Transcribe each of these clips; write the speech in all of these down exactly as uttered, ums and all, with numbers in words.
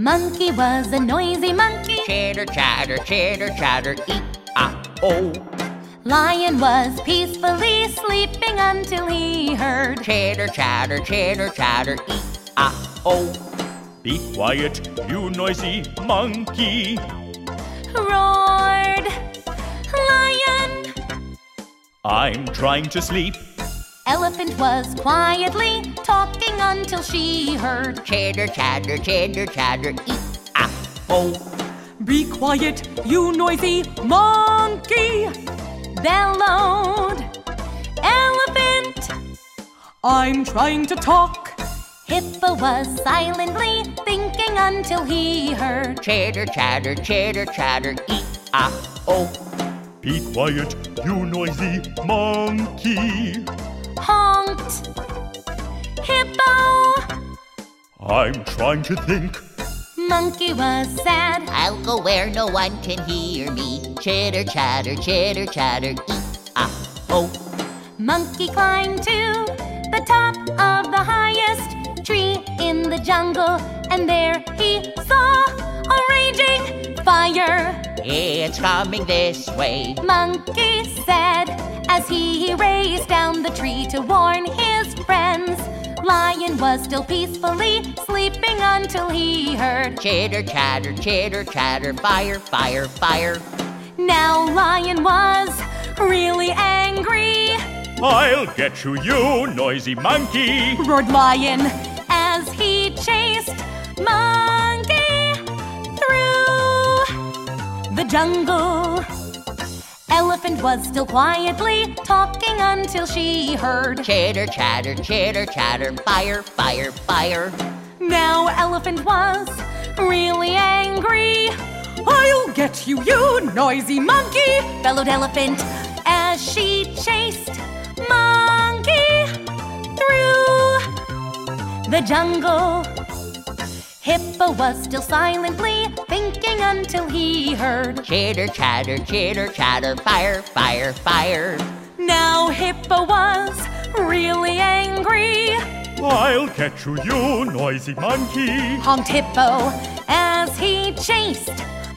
Monkey was a noisy monkey. Chitter chatter, chitter chatter, E-I-O. Lion was peacefully sleeping until he heard chitter chatter, chitter chatter, E-I-O. Be quiet, you noisy monkey. Roared Lion. I'm trying to sleep. Elephant was quietly talking until she heard chitter chatter, chitter chatter, E-I-O. Be quiet, you noisy monkey. Bellowed Elephant. I'm trying to talk. Hippo was silently thinking until he heard chitter chatter, chitter chatter, E-I-O. Be quiet, you noisy monkey. Honked Hippo. I'm trying to think. Monkey was sad. I'll go where no one can hear me. Chitter chatter, chitter chatter, E-I-O. Monkey climbed to the top of the highest tree in the jungle, and there he saw a raging fire. It's coming this way, Monkey said, as he raced down the tree to warn his friends. Lion was still peacefully sleeping until he heard chitter chatter, chitter chatter, fire, fire, fire. Now Lion was really angry. I'll get you, you noisy monkey, roared Lion as he chased Monkey through the jungle. Elephant was still quietly talking until she heard chitter chatter, chitter chatter, fire, fire, fire. Now Elephant was really angry. I'll get you, you noisy monkey, bellowed Elephant as she chased Monkey through the jungle. Hippo was still silently thinking until he heard chitter chatter, chitter chatter, fire, fire, fire. Now Hippo was really angry. I'll get you, you noisy monkey, honked Hippo as he chased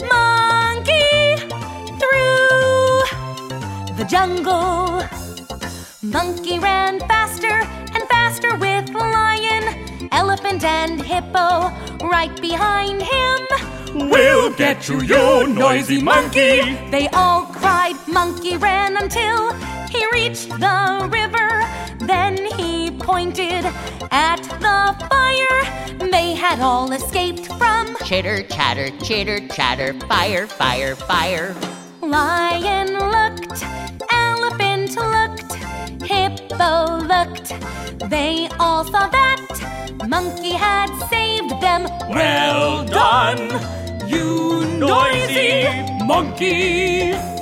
Monkey through the jungle. Monkey ran faster and faster with Lion, Elephant and Hippo right behind him. We'll get you, you noisy monkey, they all cried. Monkey ran until he reached the river. Then he pointed at the fire they had all escaped from. Chitter chatter, chitter chatter, fire, fire, fire. Lion looked, Elephant looked, Hippo looked. They all saw that Monkey had saved them. Well done, you noisy monkey.